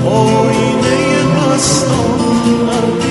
آینه مستان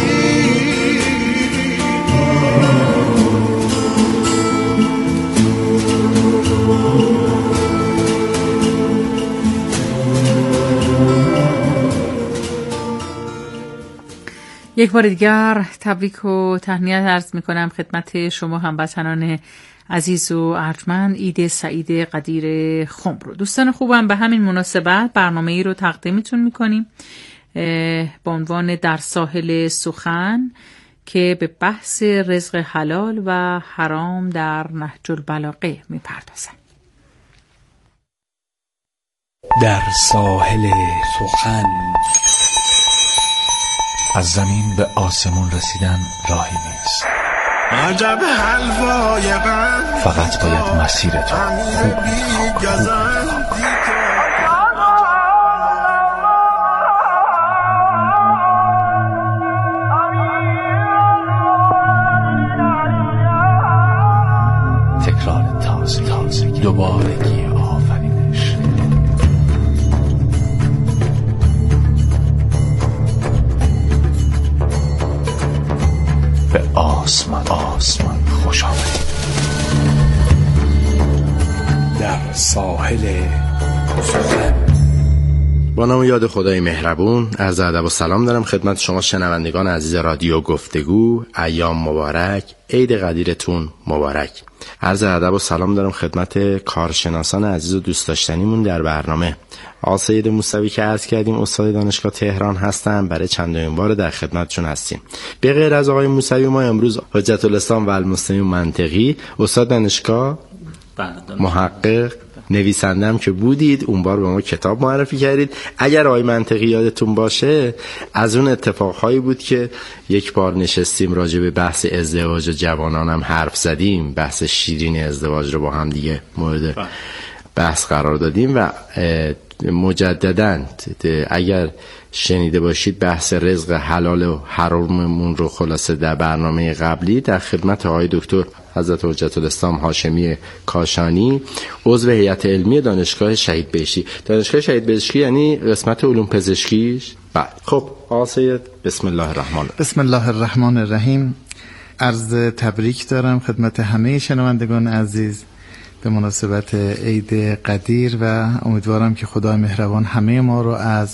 یک بار دیگر تبریک و تهنیت عرض می کنم خدمت شما هموطنان عزیز و ارجمند عید سعید قدیر خمر. دوستان خوبم، به همین مناسبت برنامه ای رو تقدیمتون می کنیم با عنوان در ساحل سخن که به بحث رزق حلال و حرام در نهج البلاغه می پردازن. در ساحل سخن. از زمین به آسمون رسیدن راهی نیست، عجب حلوای غم، فقط باید مسیرت خوب انتخاب. تکرار تازه دوبارگی آفرینش. به آسمان خوش آمدید. در ساحل سخن. با نام یاد خدای مهربون، عرض ادب و سلام دارم خدمت شما شنوندگان عزیز رادیو گفتگو. ایام مبارک، عید قدیرتون مبارک. عرض ادب و سلام دارم خدمت کارشناسان عزیز و دوست داشتنیمون در برنامه. آقا سید موسوی که عرض کردیم استاد دانشگاه تهران هستن، برای چندمین بار در خدمتشون هستیم. به غیر از آقای موسوی ما امروز حجت الاسلام و المسلمین منطقی، استاد دانشگاه، محقق، نویسندم که بودید، اون بار به ما کتاب معرفی کردید. اگر آقای منطقی یادتون باشه، از اون اتفاقهایی بود که یک بار نشستیم راجع به بحث ازدواج و جوانانم حرف زدیم، بحث شیرین ازدواج رو با هم دیگه مورد بحث قرار دادیم و مجدداً اگر شنیده باشید بحث رزق حلال و حراممون رو خلاصه در برنامه قبلی در خدمت آقای دکتر حضرت حجت الاسلام هاشمی کاشانی، عضو هیئت علمی دانشگاه شهید بهشتی. دانشگاه شهید بهشتی یعنی قسمت علوم پزشکیش. بعد خب آقا سید، بسم الله الرحمن الرحیم. عرض تبریک دارم خدمت همه شنوندگان عزیز به مناسبت عید قدیر و امیدوارم که خدای مهربان همه ما رو از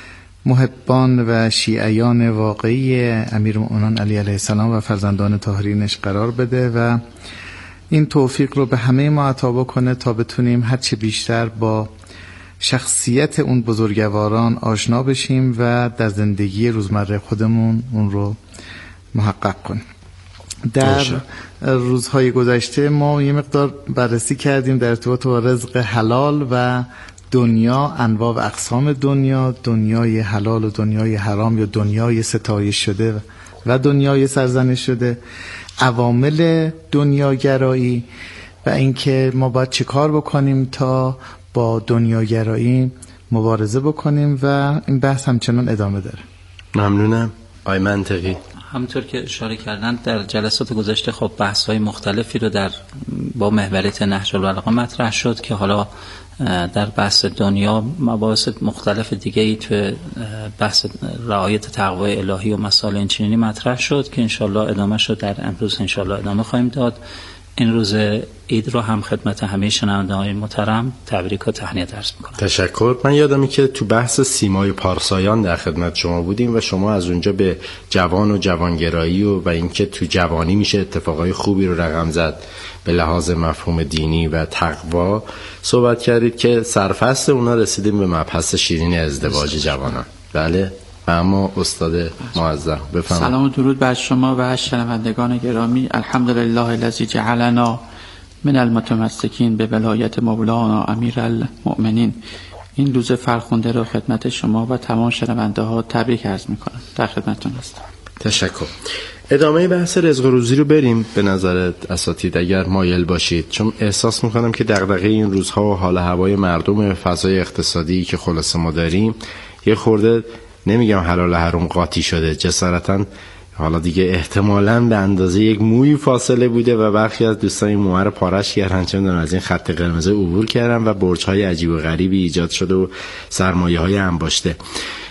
محبان و شیعیان واقعی امیرالمؤمنین علی علیه السلام و فرزندان طاهرینش قرار بده و این توفیق رو به همه ما عطا بکنه تا بتونیم هرچه بیشتر با شخصیت اون بزرگواران آشنا بشیم و در زندگی روزمره خودمون اون رو محقق کنیم. در روزهای گذشته ما یه مقدار بررسی کردیم در ارتباط با رزق حلال و دنیا، انواع و اقسام دنیا، دنیای حلال و دنیای حرام یا دنیای ستایش شده و دنیای سرزنش شده، عوامل دنیاگرایی و اینکه ما باید چه کار بکنیم تا با دنیاگرایی مبارزه بکنیم و این بحث همچنان ادامه داره. ممنونم. آقای منطقی، همونطور که اشاره کردن در جلسات گذشته خب بحث‌های مختلفی رو با محوریت نهج البلاغه مطرح شد که حالا در بحث دنیا مباحث مختلف دیگه‌ای تو بحث رعایت تقوای الهی و مسائل اینچنینی مطرح شد که انشالله ادامه شد در امروز انشالله ادامه خواهیم داد. این روز عید رو هم خدمت همه شنونده‌های محترم تبریک و تهنیت عرض می‌کنم. تشکر. من یادمه که تو بحث سیمای پارسایان در خدمت شما بودیم و شما از اونجا به جوان و جوانگرایی و اینکه تو جوانی میشه اتفاقای خوبی رو رقم زد به لحاظ مفهوم دینی و تقوا صحبت کردید که سرفصل اونا رسیدیم به مبحث شیرین ازدواج جوانان. بله، اما استاد معظم بفرمایید. سلام و درود بر شما و شنوندگان گرامی. الحمدلله الذی جعلنا من المتمسکین به ولایت مولانا امیرالمؤمنین. این روز فرخنده رو خدمت شما و تمام شنونده ها تبریک عرض میکنم. در خدمتتون هستم. تشکر. ادامه بحث رزق و روزی رو بریم به نظرت اساتید اگر مایل باشید، چون احساس میکنم که دغدغه این روزها و حال هوای مردم، فضای اقتصادی که خلاصه ما داریم یه خورده نمیگم حلال حرام قاطی شده، جسارتاً حالا دیگه احتمالاً به اندازه یک موی فاصله بوده و برخی از دوستان این موها رو پارش کردن، چون از این خط قرمز عبور کردن و برج‌های عجیب و غریبی ایجاد شده و سرمایه‌های انباشته.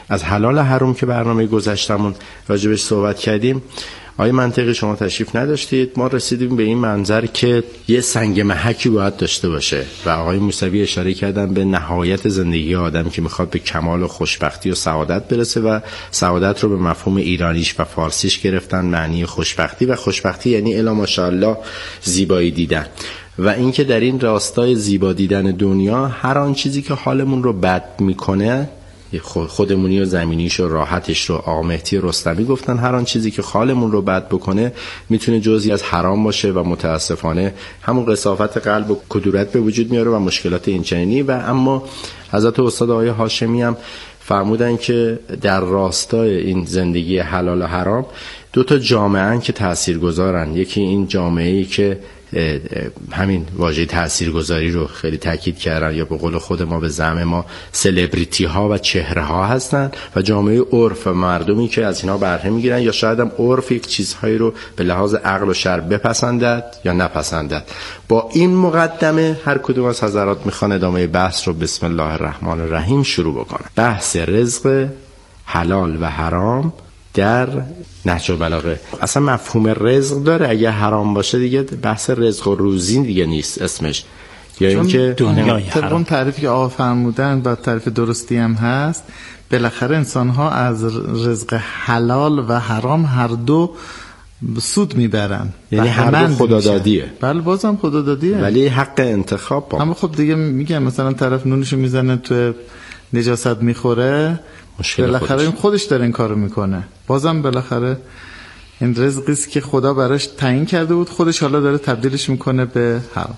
از حلال حرام که برنامه گذشتمون راجبش صحبت کردیم، آقای منطقی شما تشریف نداشتید، ما رسیدیم به این منظر که یه سنگ محکی باید داشته باشه و آقای موسوی اشاره کردن به نهایت زندگی آدم که میخواد به کمال و خوشبختی و سعادت برسه و سعادت رو به مفهوم ایرانیش و فارسیش گرفتن، معنی خوشبختی و خوشبختی یعنی الا ماشاءالله زیبایی دیدن و اینکه در این راستای زیبا دیدن دنیا هر آن چیزی که حالمون رو بد میکنه، خودمونی و زمینیش و راحتش رو آقا مهدی رستمی گفتن، هر آن چیزی که حالمون رو بد بکنه میتونه جزئی از حرام باشه و متاسفانه همون قساوت قلب و کدورت به وجود میاره و مشکلات اینچنینی. و اما حضرت استاد آقای هاشمی هم فرمودن که در راستای این زندگی حلال و حرام دو تا جامعه‌ان که تاثیرگذارن، یکی این جامعه‌ای که همین واژه تاثیرگذاری رو خیلی تاکید کردن یا به قول خود ما به زعم ما سلبریتی ها و چهره ها هستن و جامعه عرف و مردمی که از اینا بهره میگیرن یا شاید هم عرف یک چیزهایی رو به لحاظ عقل و شرع بپسندد یا نپسندد. با این مقدمه هر کدوم از حضرات میخوان ادامه بحث رو بسم الله الرحمن الرحیم شروع بکنن. بحث رزق حلال و حرام در نهج البلاغه. اصلا مفهوم رزق داره، اگه حرام باشه دیگه بحث رزق و روزی دیگه نیست اسمش، یا اینکه دنیای حرام. طبعا تعریفی که آقا فرمودن و تعریف درستی هم هست، بالاخره انسان ها از رزق حلال و حرام هر دو سود میبرن، یعنی هر دو خدادادیه. بله بازم خدادادیه ولی حق انتخاب با. اما خب دیگه میگم مثلا طرف نونشو میزنه تو نجاست میخوره، بالاخره خودش داره این کارو میکنه، بازم بالاخره این رزقی است که خدا براش تعیین کرده بود، خودش حالا داره تبدیلش میکنه به حرام.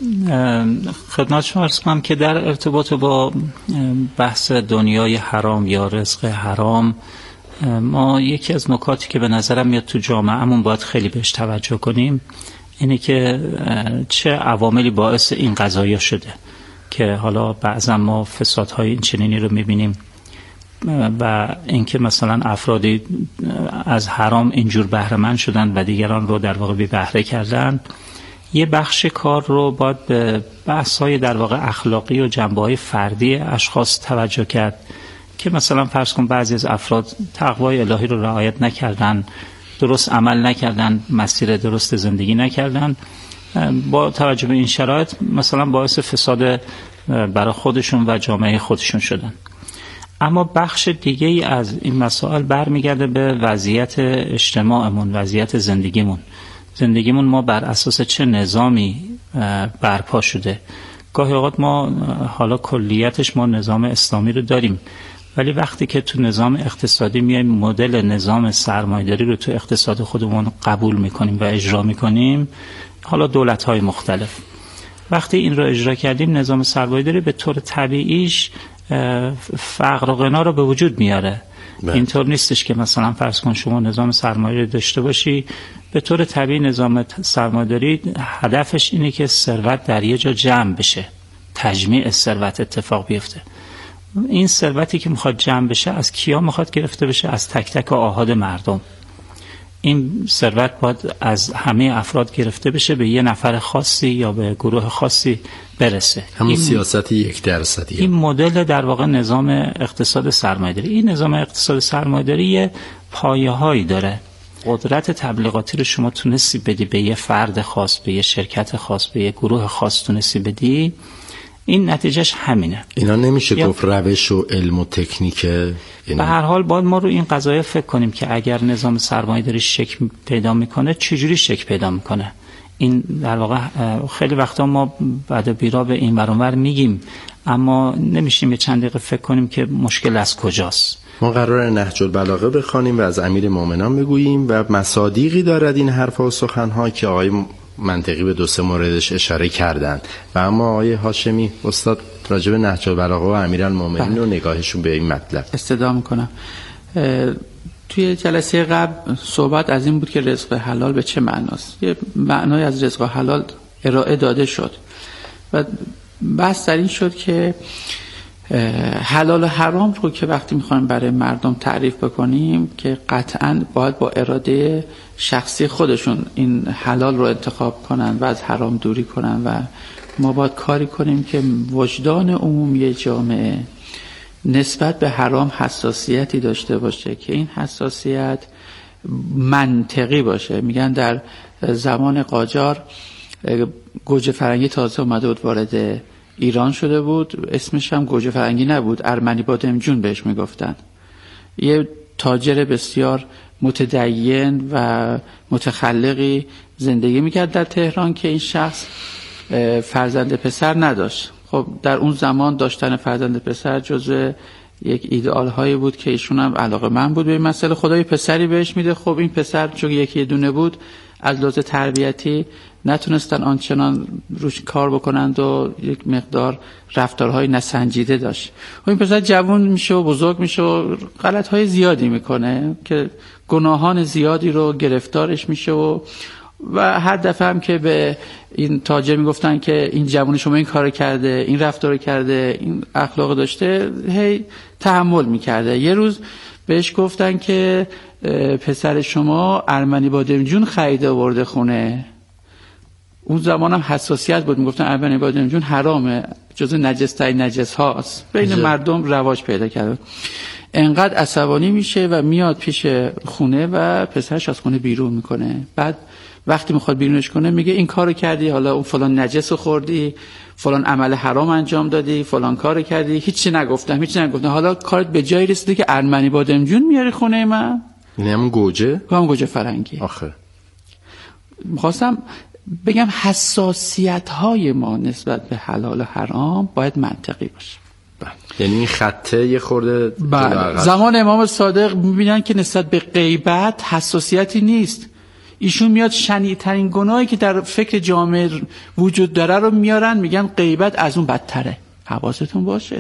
خدمت شما عرض کنم که در ارتباط با بحث دنیای حرام یا رزق حرام، ما یکی از نکاتی که به نظرم میاد تو جامعهمون باید خیلی بهش توجه کنیم اینه که چه عواملی باعث این قضایا شده که حالا بعضا ما فسادهای این چنینی رو میبینیم و اینکه مثلا افرادی از حرام اینجور بهره مند شدن و دیگران رو در واقع بی بهره کردن. یه بخش کار رو باید به بحث‌های در واقع اخلاقی و جنبه‌های فردی اشخاص توجه کرد که مثلا فرض کن بعضی از افراد تقوای الهی رو رعایت نکردن، درست عمل نکردن، مسیر درست زندگی نکردن، با توجه به این شرایط مثلا باعث فساد برای خودشون و جامعه خودشون شدن. اما بخش دیگه ای از این مسائل برمیگرده به وضعیت اجتماعمون، وضعیت زندگیمون ما بر اساس چه نظامی برپا شده. گاهی اوقات ما حالا کلیتش ما نظام اسلامی رو داریم، ولی وقتی که تو نظام اقتصادی میایم مدل نظام سرمایه‌داری رو تو اقتصاد خودمون قبول میکنیم و اجرا میکنیم، حالا دولت‌های مختلف وقتی این رو اجرا کردیم، نظام سرمایه‌داری به طور طبیعیش فقر و غنا رو به وجود میاره. اینطور نیستش که مثلا فرض کن شما نظام سرمایه‌داری داشته باشی، به طور طبیعی نظام سرمایه‌داری هدفش اینه که ثروت در یه جا جمع بشه، تجمیع ثروت اتفاق بیفته. این ثروتی که میخواد جمع بشه از کیا میخواد گرفته بشه؟ از تک تک آحاد مردم. این ثروت باید از همه افراد گرفته بشه، به یه نفر خاصی یا به گروه خاصی برسه. همون سیاست 1%. این مدل در واقع نظام اقتصاد سرمایه‌داری. این نظام اقتصاد سرمایه‌داری یه پایه‌هایی داره. قدرت تبلیغاتی رو شما تونستی بدی به یه فرد خاص، به یه شرکت خاص، به یه گروه خاص تونستی بدی، این نتیجهش همینه. اینا نمیشه گفت روش و علم و تکنیکه. به هر حال باید ما رو این قضایا فکر کنیم که اگر نظام سرمایه‌داری شکل پیدا میکنه، چجوری شکل پیدا میکنه. این در واقع خیلی وقتا ما بعد بیرا به این برانور میگیم، اما نمیشیم یه چند دقیقه فکر کنیم که مشکل از کجاست. ما قراره نهج البلاغه بخوانیم و از امیر مومنان بگوییم و مصادیقی دارد این حرفا و سخنها که آقای منطقی به 2-3 موردش اشاره کردن و اما آقای هاشمی استاد راجع به نهج البلاغه و امیرالمومنین و نگاهشون به این مطلب استدعا میکنم. توی جلسه قبل صحبت از این بود که رزق حلال به چه معناست. یه معنای از رزق حلال ارائه داده شد و بحث در این شد که حلال و حرام رو که وقتی میخوایم برای مردم تعریف بکنیم که قطعاً باید با اراده شخصی خودشون این حلال رو انتخاب کنن و از حرام دوری کنن و ما باید کاری کنیم که وجدان عمومی جامعه نسبت به حرام حساسیتی داشته باشه که این حساسیت منطقی باشه. میگن در زمان قاجار گوجه فرنگی تازه اومده بود، وارد ایران شده بود، اسمش هم گوجه فرنگی نبود، ارمنی بادمجون بهش میگفتن. یه تاجر بسیار متدین و متخلقی زندگی میکرد در تهران که این شخص فرزند پسر نداشت. خب در اون زمان داشتن فرزند پسر جزء یک ایدئال هایی بود که ایشون هم علاقه‌مند بود به این مسئله. خدای پسری بهش میده. خب این پسر چون یکی دونه بود، از لحاظ تربیتی نتونستن آنچنان روش کار بکنند و یک مقدار رفتارهای نسنجیده داشت. و این پسر جوان میشه و بزرگ میشه و غلطهای زیادی میکنه که گناهان زیادی رو گرفتارش میشه و هر دفعه هم که به این تاجر میگفتن که این جوان شما این کار کرده، این رفتار کرده، این اخلاق داشته، هی تحمل میکرده. یه روز بهش گفتن که پسر شما ارمنی بادمجون خریده آورده خونه. اون زمان هم حساسیت بود، میگفتن ارمنی بادمجون حرامه، جزو نجس‌ترین نجس هاست، بین مردم رواج پیدا کرده. انقدر عصبانی میشه و میاد پیش خونه و پسرش از خونه بیرون میکنه. بعد وقتی میخواد بیرونش کنه میگه این کارو کردی، حالا اون فلان نجس رو خوردی، فلان عمل حرام انجام دادی، فلان کارو کردی، هیچی نگفتم. حالا کارت به جایی رسیده که ارمنی بادمجون میاری خونه من؟ یعنی همون گوجه؟ همون گوجه فرنگی. آخه میخواستم بگم حساسیت های ما نسبت به حلال و حرام باید منطقی باشه. یعنی این خطه یه خورده زمان امام صادق میبینن که نسبت به غیبت حساسیتی نیست. ایشون میاد شنیع‌ترین گناهی که در فکر جامعه وجود داره رو میارن، میگن غیبت از اون بدتره. حواستون باشه.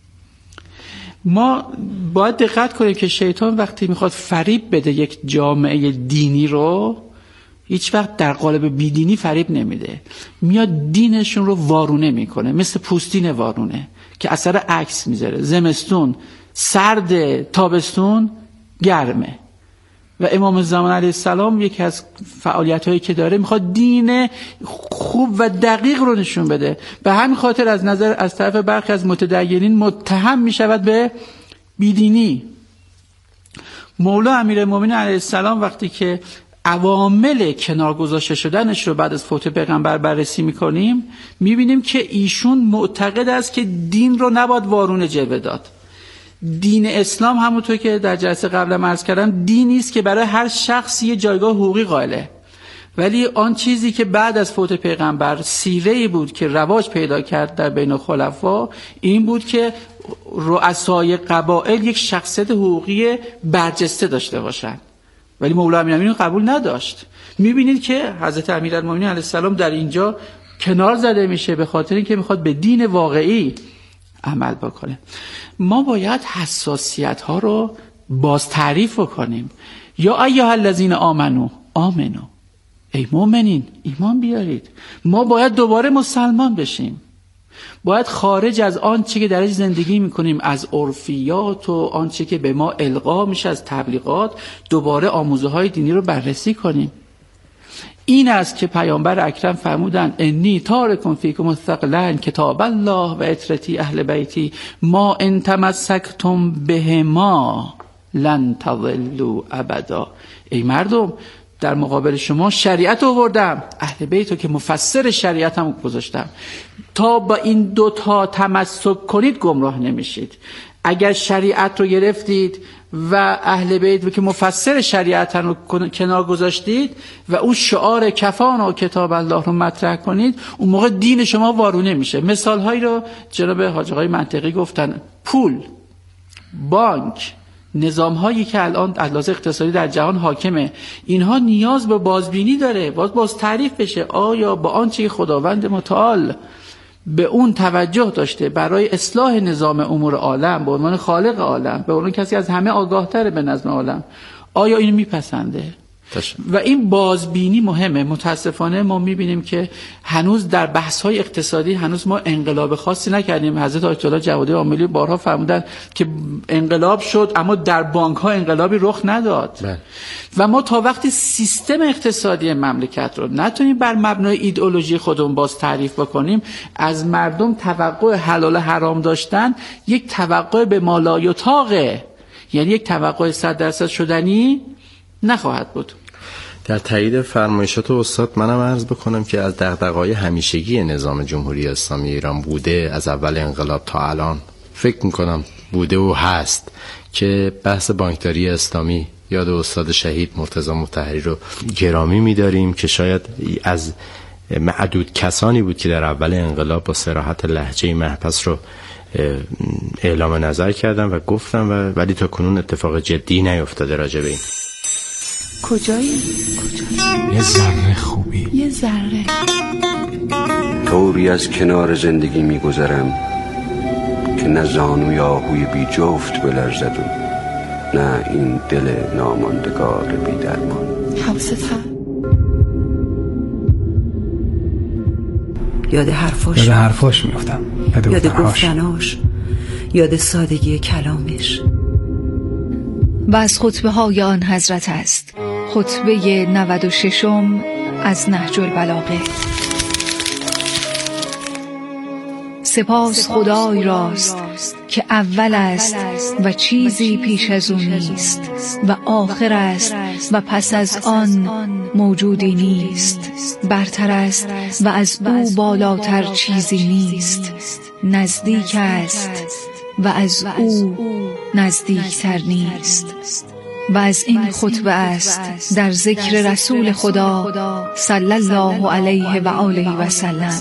ما باید دقت کنیم که شیطان وقتی میخواد فریب بده یک جامعه دینی رو، هیچ وقت در قالب بیدینی فریب نمیده. میاد دینشون رو وارونه میکنه، مثل پوستین وارونه که اثر عکس میذاره. زمستون سرد، تابستون گرمه. و امام زمان علیه السلام یکی از فعالیت‌هایی که داره میخواد دین خوب و دقیق رو نشون بده. به همین خاطر از طرف برخی از متدینین متهم میشود به بیدینی. مولا امیرالمومنین علیه السلام وقتی که عوامل کنار گذاشته شدنش رو بعد از فوت پیغمبر بررسی میکنیم، میبینیم که ایشون معتقد است که دین رو نباید وارونه جلوه داد. دین اسلام همونطور که در جلسه قبل عرض کردم دینی است که برای هر شخصی یه جایگاه حقوقی قائله. ولی آن چیزی که بعد از فوت پیغمبر سیره‌ای بود که رواج پیدا کرد در بین خلفا، این بود که رؤسای قبایل یک شخصیت حقوقی برجسته داشته باشند. ولی مولا امیرالمومنین قبول نداشت. میبینید که حضرت امیرالمومنین علیه السلام در اینجا کنار زده میشه به خاطر اینکه میخواد به دین واقعی عمل بکنه. ما باید حساسیت ها رو باز تعریف بکنیم. یا ایها الذین آمنو ای مؤمنین ایمان بیارید. ما باید دوباره مسلمان بشیم. باید خارج از آنچه که درش زندگی میکنیم، از عرفیات و آنچه که به ما القا میشه از تبلیغات، دوباره آموزه های دینی رو بررسی کنیم. این است که پیامبر اکرم فرمودن انی تارکم فیکم الثقلین کتاب الله و اطرتی اهل بیتی ما ان تمسکتم بهما لن تضلوا ابدا. ای مردم، در مقابل شما شریعت آوردم، اهل بیتو که مفسر شریعتم گذاشتم، تا با این دوتا تمسک کنید گمراه نمیشید. اگر شریعت رو گرفتید و اهل بیت که مفسر شریعت رو کنار گذاشتید و اون شعار کفانا و کتاب الله رو مطرح کنید، اون موقع دین شما وارونه میشه. مثال هایی رو جناب حاج آقای منطقی گفتن. پول، بانک، نظام هایی که الان از لحاظ اقتصادی در جهان حاکمه، اینها نیاز به بازبینی داره، باز تعریف بشه. آیا با آنچه که خداوند متعال به اون توجه داشته برای اصلاح نظام امور عالم به عنوان خالق عالم، به عنوان کسی از همه آگاه تره به نظم عالم، آیا اینو میپسنده؟ و این بازبینی مهمه. متاسفانه ما میبینیم که هنوز در بحث‌های اقتصادی هنوز ما انقلاب خاصی نکردیم. حضرت آیت الله جوادی عاملی بارها فرمودن که انقلاب شد اما در بانک‌ها انقلابی رخ نداد. و ما تا وقتی سیستم اقتصادی مملکت رو نتونیم بر مبنای ایدئولوژی خودمون باز تعریف بکنیم، از مردم توقع حلال و حرام داشتن یک توقع به مالایطاقه، یعنی یک توقع 100% شدنی نخواهد بود. در تایید فرمایشات استاد منم عرض بکنم که از دغدغه‌های همیشگی نظام جمهوری اسلامی ایران بوده، از اول انقلاب تا الان فکر میکنم بوده و هست، که بحث بانکداری اسلامی، یاد استاد شهید مرتضی مطهری رو گرامی می‌داریم که شاید از معدود کسانی بود که در اول انقلاب با صراحت لهجه محبس رو اعلام نظر کردن و گفتن، ولی تا کنون اتفاق جدی نیفتاده راجع به این. کجایی؟ یه ذره خوبی، یه ذره طوری از کنار زندگی میگذرم که نه زانوی آهوی بی جفت بلرزد و نه این دل ناماندگار بی درمان. حواست هست؟ یاد حرفاش میفتم، یاد گفتناش، یاد سادگی کلامش. و از خطبه های آن حضرت است خطبه 96 از نهج البلاغه. سپاس خدای راست که اول است و چیزی پیش از او نیست و آخر است و پس از آن موجودی نیست، برتر است و از او بالاتر چیزی نیست، نزدیک است و از او نزدیکتر نیست. و از این خطبه است در ذکر رسول خدا صلی الله علیه و آله و سلم.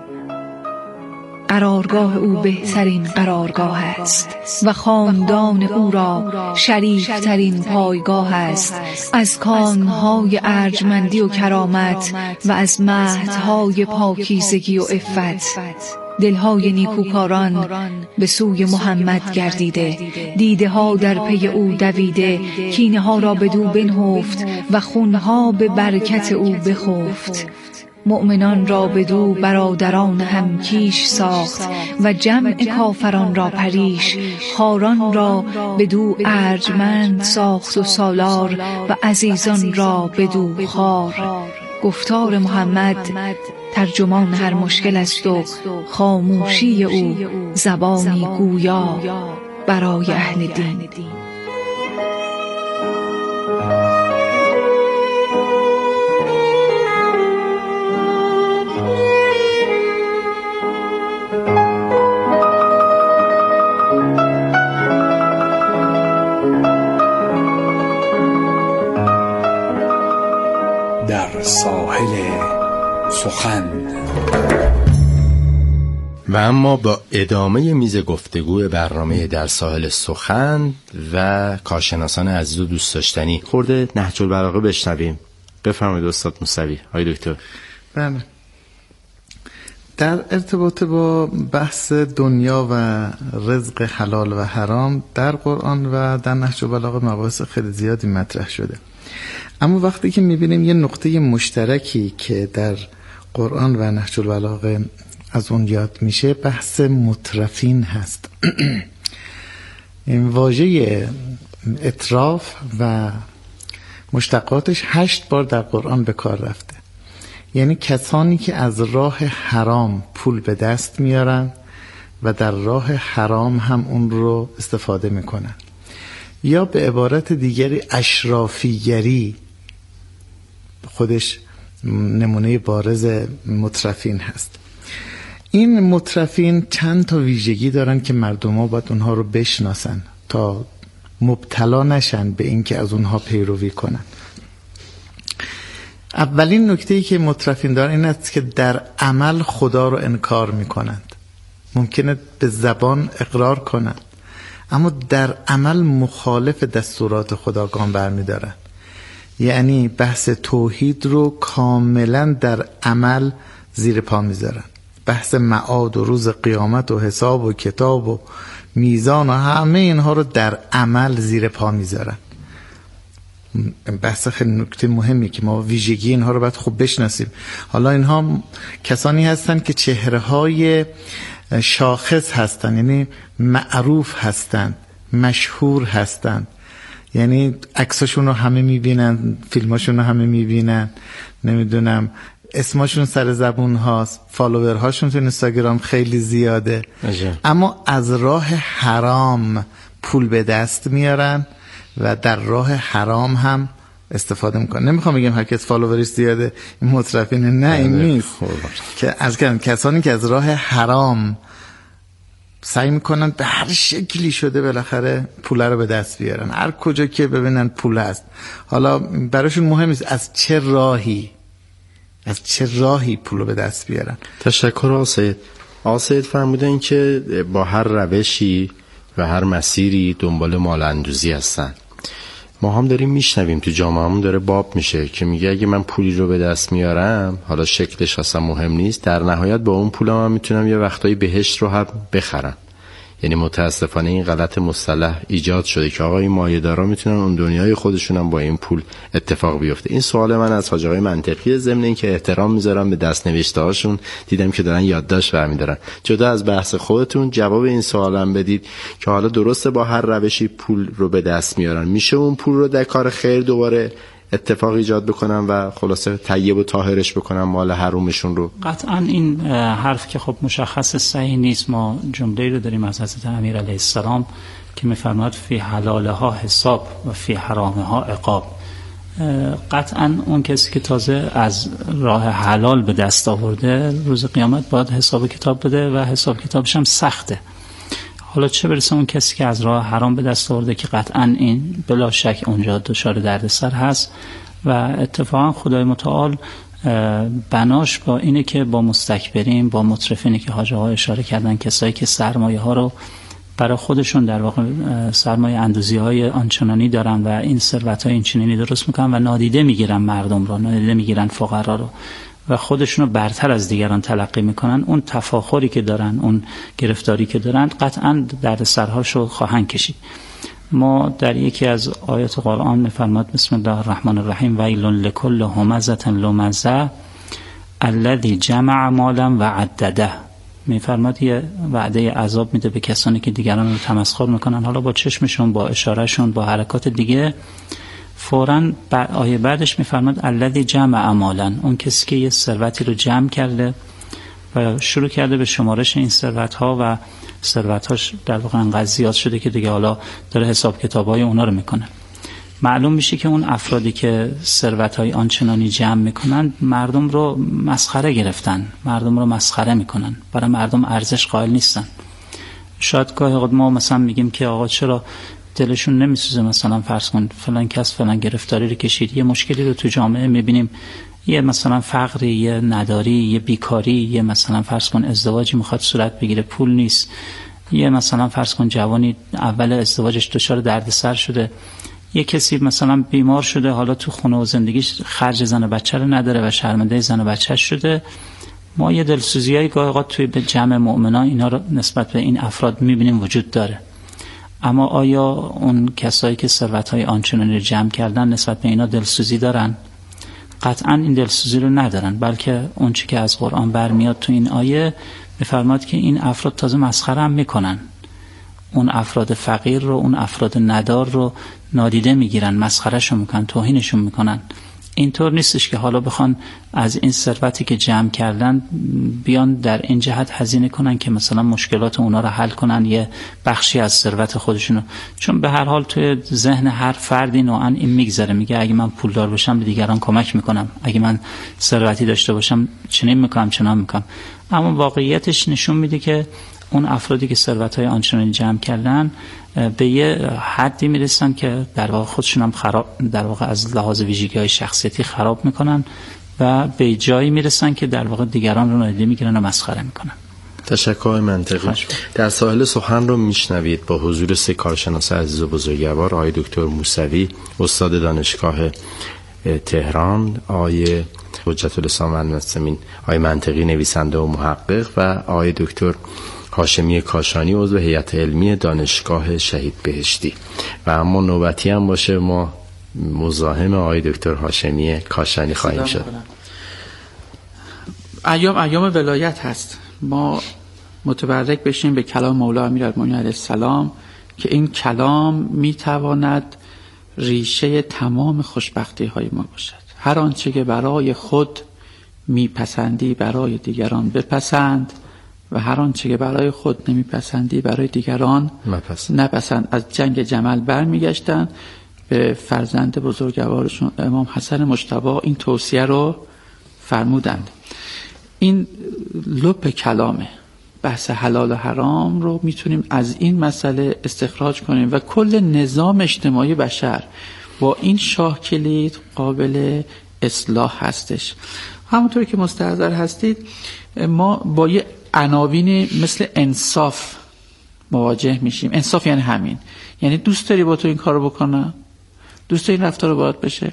قرارگاه او بهترین قرارگاه است و خاندان او را شریفترین پایگاه است. از کانهای ارجمندی و کرامت و از مهدهای پاکیزگی و عفت دلهای نیکوکاران به سوی محمد گردیده، دیده ها در پی او دویده، کینه ها را بدو بنهفت و خونها به برکت او بخفت. مؤمنان را بدو برادران همکیش ساخت و جمع کافران را پریش، خاران را بدو ارجمند ساخت و سالار و عزیزان را بدو خار. گفتار محمد ترجمان هر مشکل است و خاموشی او زبانی گویا برای اهل دین. در ساحل سخن. و اما با ادامه میز گفتگو برنامه در ساحل سخن و کارشناسان عزیز و دوست داشتنی خورده نهج البلاغه بشنویم. بفرمایید استاد موسوی. های دکتر. بله، در ارتباط با بحث دنیا و رزق حلال و حرام در قرآن و در نهج البلاغه مباحث خیلی زیادی مطرح شده، اما وقتی که میبینیم یه نقطه مشترکی که در قرآن و نهج البلاغه از اون یاد میشه، بحث مترفین هست. این واژه اتراف و مشتقاتش 8 بار در قرآن به کار رفته، یعنی کسانی که از راه حرام پول به دست میارن و در راه حرام هم اون رو استفاده میکنن، یا به عبارت دیگری اشرافیگری خودش نمونه بارز مترفین هست. این مترفین چند تا ویژگی دارن که مردم ها باید اونها رو بشناسن تا مبتلا نشن به این که از اونها پیروی کنن. اولین نکته‌ای که مترفین دارن این است که در عمل خدا رو انکار میکنند. ممکنه به زبان اقرار کنند اما در عمل مخالف دستورات خدا گام برمی‌دارن، یعنی بحث توحید رو کاملا در عمل زیر پا میذارن. بحث معاد و روز قیامت و حساب و کتاب و میزان و همه اینها رو در عمل زیر پا میذارن. بحث خیلی نکته مهمی که ما ویژگی اینها رو باید خوب بشناسیم. حالا اینها کسانی هستن که چهره‌های شاخص هستن، یعنی معروف هستن، مشهور هستن، یعنی عکساشون رو همه میبینن، فیلماشون رو همه میبینن، نمیدونم اسمشون سر زبون هاست، فالوورهاشون تو اینستاگرام خیلی زیاده، اما از راه حرام پول به دست میارن و در راه حرام هم استفاده میکنن. نمیخوام بگم هر کس فالوورش زیاده این مترفینه، نه این نیست، که از کسانی که از راه حرام سعی میکنن به هر شکلی شده بالاخره پول رو به دست بیارن، هر کجا که ببینن پول هست. حالا براشون مهم نیست از چه راهی پول رو به دست بیارن. تشکر آسید فرمودن که با هر روشی و هر مسیری دنبال مال اندوزی هستن. ما هم داریم میشنویم تو جامعهمون داره باب میشه که میگه اگه من پولی رو به دست میارم، حالا شکلش اصلا مهم نیست، در نهایت با اون پولم هم میتونم یه وقتایی بهشت رو هم بخرم. یعنی متاسفانه این غلط مصطلح ایجاد شده که آقا این مایه‌دارا میتونن اون دنیای خودشون هم با این پول اتفاق بیفته. این سوال من از حاج آقای منطقی، ضمن این که احترام میذارم به دست نوشته هاشون، دیدم که دارن یادداشت برمی‌دارن. جدا از بحث خودتون جواب این سوالم بدید که حالا درسته با هر روشی پول رو به دست میارن، میشه اون پول رو در کار خیر دوباره اتفاق ایجاد بکنم و خلاصه طیب و طاهرش بکنم، مال حرومشون رو؟ قطعا این حرف که خب مشخص صحیح نیست. ما جمله‌ای رو داریم از حضرت امیر علیه السلام که می‌فرماد فی حلالها حساب و فی حرامها عقاب. قطعا اون کسی که تازه از راه حلال به دست آورده روز قیامت باید حساب کتاب بده و حساب کتابش هم سخته. حالا چه برسه اون کسی که از راه حرام به دست آورده که قطعا این بلا شک اونجا دچار دردسر هست و اتفاقا خدای متعال بناش با اینه که با مستکبرین، با مترفینی که حاج آقا اشاره کردن، کسایی که سرمایه ها رو برای خودشون در واقع سرمایه اندوزی های آنچنانی دارن و این ثروت های اینچنینی درست میکنن و نادیده میگیرن مردم رو، نادیده میگیرن فقرا رو و خودشونو برتر از دیگران تلقی میکنن، اون تفاخری که دارن، اون گرفتاری که دارن، قطعا دردسرهاشو خواهند کشید. ما در یکی از آیات قرآن میفرماد بسم الله الرحمن الرحیم ویل لکل همزة لمزة الذی جمع مالا و عدده. میفرماد یه وعده عذاب میده به کسانی که دیگران رو تمسخر میکنن، حالا با چشمشون، با اشارهشون، با حرکات دیگه. فوراً آیه بعدش میفرماد الذی جمع مالا، اون کسی که یه ثروتی رو جمع کرده و شروع کرده به شمارش این ثروت‌ها و ثروت‌هاش در واقع انقدر زیاد شده که دیگه حالا داره حساب کتاب‌های اونا رو میکنه. معلوم میشه که اون افرادی که ثروت‌های آنچنانی جمع میکنن مردم رو مسخره گرفتن، مردم رو مسخره میکنن، برای مردم ارزش قائل نیستن. شاید گاهی ما مثلا میگیم که آقا چرا دلشون نمیسوزه، مثلا فرض کن فلان کس فلان گرفتاری رو کشید، یه مشکلی رو تو جامعه میبینیم، یه مثلا فقری، یه نداری، یه بیکاری، یه مثلا فرض کن ازدواجی میخواد صورت بگیره پول نیست، یه مثلا فرض کن جوانی اول ازدواجش دچار دردسر شده، یه کسی مثلا بیمار شده، حالا تو خونه و زندگیش خرج زن و بچه رو نداره و شرمنده زن و بچه شده. ما یه دلسوزیای گاهی اوقات توی جمع مؤمنان اینا رو نسبت به این افراد میبینیم وجود داره. اما آیا اون کسایی که ثروت‌های آنچنانی رو جمع کردن نسبت به اینا دلسوزی دارن؟ قطعا این دلسوزی رو ندارن، بلکه اون چی که از قرآن برمیاد تو این آیه میفرماد که این افراد تازه مسخره هم میکنن، اون افراد فقیر رو، اون افراد ندار رو نادیده میگیرن، مسخرهشون میکنن، توهینشون میکنن. اینطور نیستش که حالا بخوان از این ثروتی که جمع کردن بیان در این جهت هزینه کنن که مثلا مشکلات اونا رو حل کنن، یه بخشی از ثروت خودشونو، چون به هر حال توی ذهن هر فردی نوعا این میگذره، میگه اگه من پولدار باشم به دیگران کمک میکنم، اگه من ثروتی داشته باشم چنین میکنم چنان میکنم. اما واقعیتش نشون میده که اون افرادی که ثروت‌های آنچنانی جمع کردن به یه حدی میرسن که در واقع خودشون هم خراب، در واقع از لحاظ ویژگی‌های شخصیتی خراب میکنن و به جایی میرسن که در واقع دیگران رو نادیده میگیرن و مسخره میکنن. تشکر منطقی. در ساحل سخن رو میشنوید با حضور 3 کارشناس عزیز و بزرگوار، آقای دکتر موسوی استاد دانشگاه تهران، آقای حجت الاسلام المسلمین، آقای منطقی نویسنده و محقق و آقای دکتر هاشمی کاشانی عضو هیئت علمی دانشگاه شهید بهشتی. و اما نوبتی هم باشه ما مزاحم آقای دکتر هاشمی کاشانی خواهیم شد. ایام ولایت هست. ما متبرک بشیم به کلام مولا امیرالمومنین علیه السلام که این کلام میتواند ریشه تمام خوشبختی های ما باشد. هر آنچه که برای خود میپسندی برای دیگران بپسند و هر آنچه که برای خود نمیپسندی برای دیگران نپسند. از جنگ جمل برمیگشتن به فرزند بزرگوارشون امام حسن مجتبی این توصیه رو فرمودند. این لب کلامه. بحث حلال و حرام رو میتونیم از این مسئله استخراج کنیم و کل نظام اجتماعی بشر با این شاه کلید قابل اصلاح هستش. همونطوری که مستحضر هستید ما با یه عناوین مثل انصاف مواجه میشیم. انصاف یعنی همین، یعنی دوست داری با تو این کارو بکنم، دوست داری این رفتار رو باید بشه.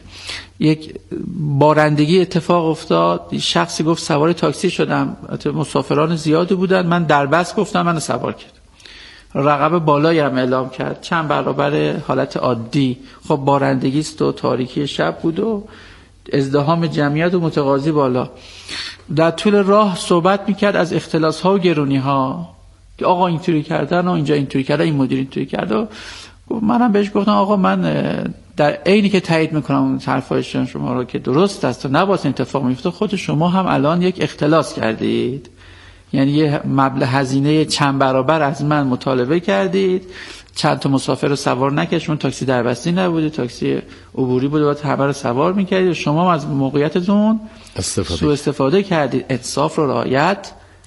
یک بارندگی اتفاق افتاد، شخصی گفت سوار تاکسی شدم، مسافران زیادی بودن، من در بس گفتم منو سوار کرد، رقم بالایی هم اعلام کرد، چند برابر حالت عادی. خب بارندگی است و تاریکی شب بود و ازدحام جمعیت و متقاضی بالا. در طول راه صحبت میکرد از اختلاس ها و گرونی ها که آقا اینطوری کردن و اینجا اینطوری کردن، این مدیر اینطوری کرد و منم بهش گفتم آقا من در عینی که تایید میکنم اون حرفایشون شما رو که درست است و نباید اتفاق میفته، خود شما هم الان یک اختلاس کردید، یعنی یه مبلغ هزینه چند برابر از من مطالبه کردید، چند تا مسافر رو سوار نکردید، تاکسی دربستی نبوده، تاکسی عبوری بوده، باید همه رو سوار میکردید، شما هم از موقعیتتون سوء استفاده کردید، انصاف رو رعایت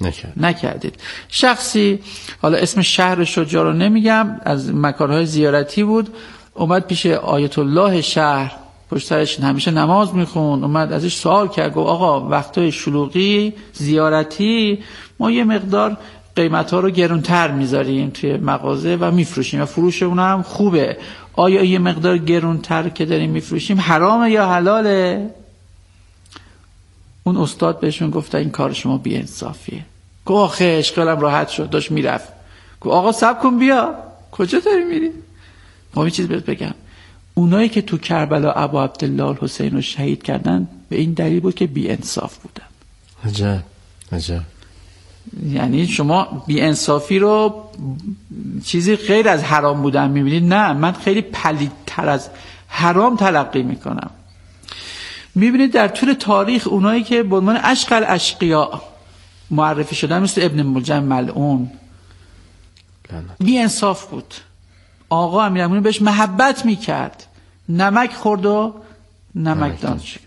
نکردید. شخصی حالا اسم شهرش رو جا رو نمیگم، از مکانهای زیارتی بود، اومد پیش آیت الله شهر، پشت سرش همیشه نماز میخوند، اومد ازش سوال کرد، گفت آقا وقتای شلوغی زیارتی ما یه مقدار قیمت‌ها رو گرونتر میذاریم توی مغازه و میفروشیم و فروش اونم خوبه، آیا یه مقدار گرونتر که داریم میفروشیم حرامه یا حلاله؟ اون استاد بهشون گفت این کار شما بی‌انصافیه. گفت آخه اشکالم راحت شد، داشت میرفت. گفت آقا صبر کن بیا. کجا داری میری؟ ما یه چیز بهت بگم، اونایی که تو کربلا ابا عبدالله الحسین رو شهید کردن به این دلیل بود که بی‌انصاف بودن. عجب. یعنی شما بی‌انصافی رو چیزی غیر از حرام بودن میبینید؟ نه، من خیلی پلیدتر از حرام تلقی میکنم. میبینید در طول تاریخ اونایی که به عنوان اشقى الاشقیاء معرفی شدن مثل ابن ملجم ملعون بی انصاف بود. آقا امیرالمومنین بهش محبت میکرد، نمک خورد و نمکدان شد.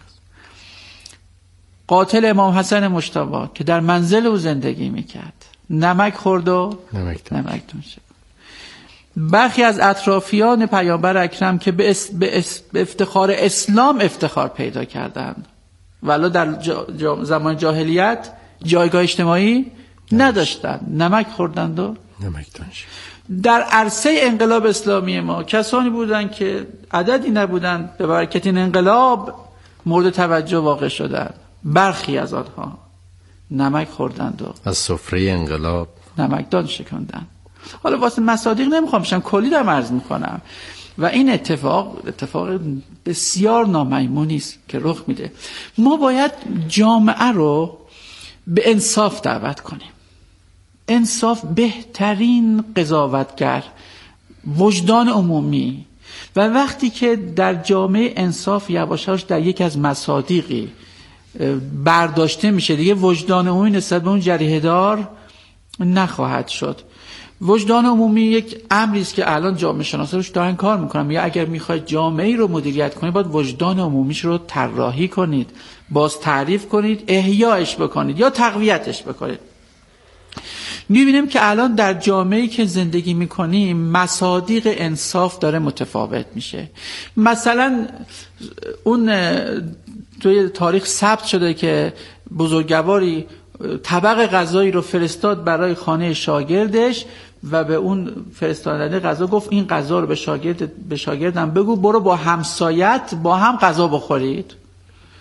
قاتل امام حسن مجتبی که در منزل او زندگی میکرد، نمک خورد و نمکدان شد. برخی از اطرافیان پیامبر اکرم که به افتخار اسلام افتخار پیدا کردند ولی در زمان جاهلیت جایگاه اجتماعی نداشتند، نمک خوردند و نمکدان شد. در عرصه انقلاب اسلامی ما کسانی بودند که عددی نبودند به برکت این انقلاب مورد توجه واقع شدند. برخی از آنها نمک خوردند و از سفره انقلاب نمکدان شکندند. حالا واسه مصادیق نمیخوام بشم، کلی دارم عرض میکنم و این اتفاق بسیار نامیمونی است که رخ میده. ما باید جامعه رو به انصاف دعوت کنیم. انصاف بهترین قضاوتگر، وجدان عمومی. و وقتی که در جامعه انصاف یواشاش در یک از مصادیقی برداشته میشه، دیگه وجدان عمومی نسبت به اون جریحه دار نخواهد شد. وجدان عمومی یک امری است که الان جامعه شناسا روش دارن کار میکنن. یا اگر میخواید جامعه رو مدیریت کنید باید وجدان عمومیش رو طراحی کنید، باز تعریف کنید، احیایش بکنید یا تقویتش بکنید. میبینیم که الان در جامعه‌ای که زندگی میکنیم مصادیق انصاف داره متفاوت میشه. مثلا اون توی تاریخ ثبت شده که بزرگواری طبق غذایی رو فرستاد برای خانه شاگردش و به اون فرستادنده غذا گفت این غذا رو به شاگردم بگو برو با همسایت با هم غذا بخورید.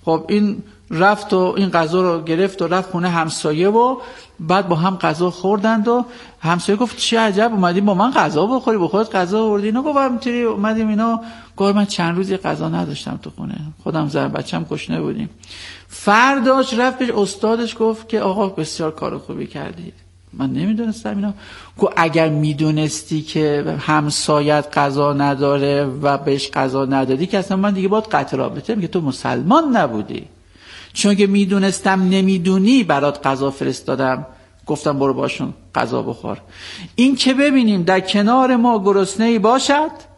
خب این رفت و این غذا رو گرفت و رفت خونه همسایه و بعد با هم غذا خوردند و همسایه گفت چه عجب اومدیم با من غذا بخوری، با خودت غذا آوردی؟ اینو گفت همینطوری اومدیم اینا. گفت من چند روزی غذا نداشتم تو خونه، خودم زن بچه‌م گشنه بودیم. فرداش رفت پیش استادش گفت که آقا بسیار کار خوبی کردی، من نمیدونستم اینا. گفت اگر میدونستی که همسایت غذا نداره و بهش غذا ندادی که اصلا من دیگه باید قطع رابطه، میگه تو مسلمان نبودی. چون که میدونستم نمیدونی برات غذا فرستادم، گفتم برو باشون غذا بخور. این که ببینیم در کنار ما گرسنه‌ای باشد